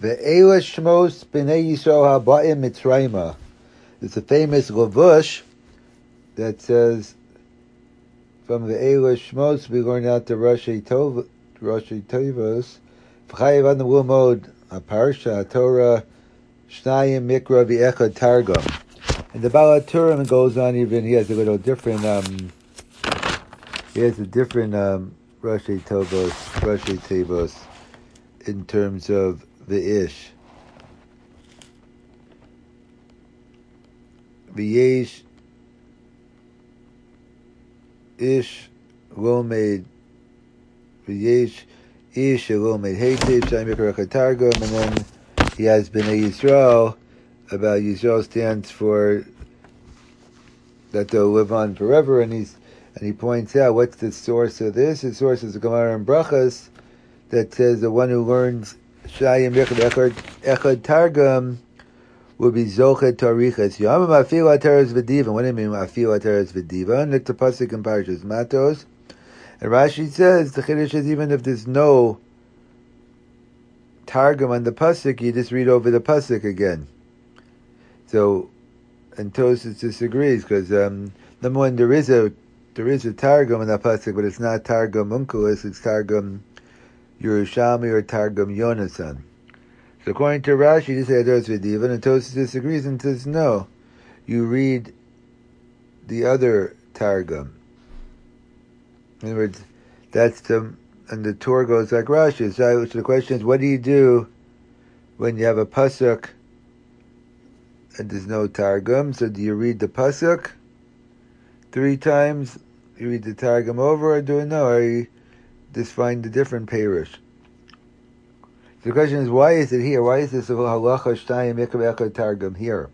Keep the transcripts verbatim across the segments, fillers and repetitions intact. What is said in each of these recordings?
Ve'ela shmos b'nei Yisrael haba'im mitzrayma. It's a famous lavush that says, from the Ve'ela shmos, we learn out the Rashi Tov, Rashi Tovos, v'chayiv an l'mod haparsha Torah shnayim mikra v'echad targum. And the Baal HaTurim goes on even, he has a little different, um, he has a different um, Rashi Tovos, Rashi Tevos, in terms of the ish. V'yesh ish lo made v'yesh ish lo made heitev shnayim mikra v'echad targum, and then he has Bnei Yisrael. About Yisrael stands for that they'll live on forever, and he's and he points out what's the source of this. The source is the Gemara in Brachas that says the one who learns Shayim Echad Echad Targum will be Zochet Tarichas Yom Afil Ateres V'Diva. What do you mean Afil Ateres V'Diva? And it's the pasuk in Parshas Matos, and Rashi says the Chiddush is even if there's no Targum on the pasuk, you just read over the pasuk again. So, and Tosfos disagrees because um, number one, there is a there is a targum in that pasuk, but it's not targum Onkelos, it's targum Yerushalmi or targum Yonasan. So, according to Rashi, this is Ados V'Diva, and Tosfos disagrees and says no, you read the other targum. In other words, that's the and the Torah goes like Rashi. So, so the question is, what do you do when you have a pasuk and there's no targum? So do you read the pasuk three times? You read the targum over, or do you know? Or you just find a different parish? So the question is, why is it here? Why is this halacha shtayim mikra v'echad targum here?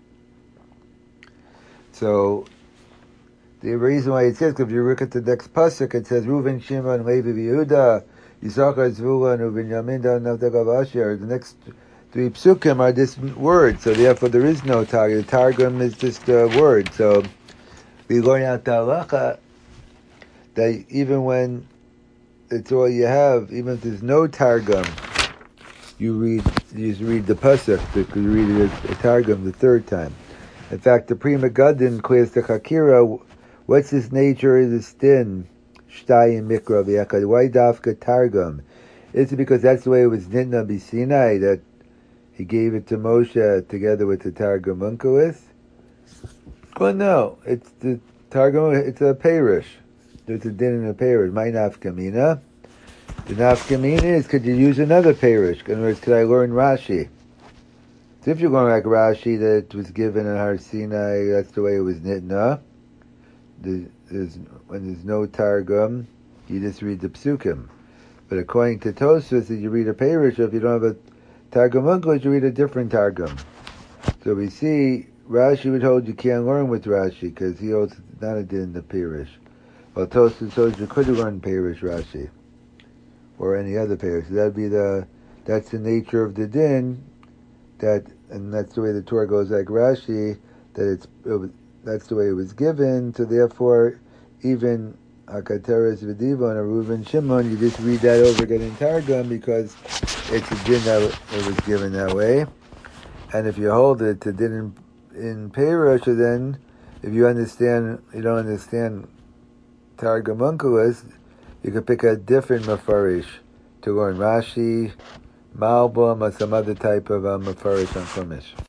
So the reason why it says, because if you look at the next pasuk, it says Reuven, Shimon, Levi, Yehuda, Yisachar, Zvulun, Uvinyamin, Dan, Naftav, Asher. The next three psukim are this word, so therefore there is no targum. The targum is just a word. So we learn out the halacha that even when it's all you have, even if there's no targum, you read, you just read the pasuk, because you read a, a targum the third time. In fact, the Pri Megadim clears the Chakira. What's his nature of this din? Shtayim mikra v'echad. Why dafka targum? Is it because that's the way it was nitna b'Sinai, that he gave it to Moshe together with the Targum Onkelos? Well, no. It's the Targum, it's a parish. There's a din in a parish. My nafkamina. The nafkamina is, could you use another parish? In other words, could I learn Rashi? So if you're going like Rashi, that it was given in Har Sinai, that's the way it was nitna. There's, when there's no Targum, you just read the psukim. But according to Tosfos, if you read a parish, if you don't have a Targum Onkelos, you read a different Targum. So we see Rashi would hold you can't learn with Rashi because he holds not a din in the parish. While Tosfos holds you could learn parish Rashi or any other parish. So that'd be the that's the nature of the din, that and that's the way the Torah goes like Rashi, that it's it was, that's the way it was given. So therefore, even Hakateres V'Diva and a Reuven Shimon, you just read that over again in Targum because it's a din that it was given that way. And if you hold it to din in, in Peirush, then if you understand, you don't understand Targum Onkelos, you could pick a different Mefarish to learn Rashi, Malbim, or some other type of uh, Mefarish on Chumash.